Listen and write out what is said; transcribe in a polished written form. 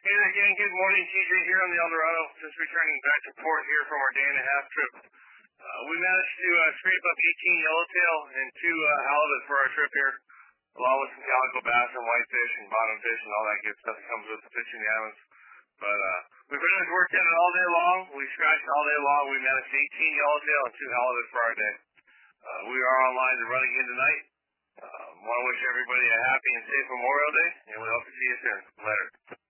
Hey there again, good morning, TJ here on the Eldorado, just returning back to port here from our day-and-a-half trip. We managed to scrape up 18 yellowtail and 2 halibut for our trip here, along with some calico bass and whitefish and bottomfish and all that good stuff that comes with the fishing the islands. But we pretty much worked at it all day long. We scratched all day long. We managed 18 yellowtail and 2 halibut for our day. We are online and running in tonight. Want to wish everybody a happy and safe Memorial Day, and we hope to see you soon. Later.